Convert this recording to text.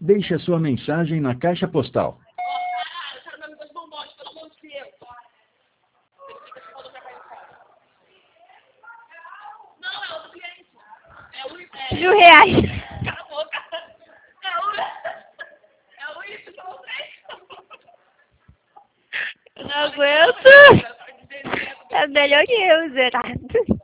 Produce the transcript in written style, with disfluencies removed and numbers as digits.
Deixe a sua mensagem na caixa postal. Eu quero meu dois bombons, pelo amor de Deus. Não, é outro cliente. R$1.000. Cala a boca. É o isso que eu sei. Eu não aguento. É melhor que eu, Zerado.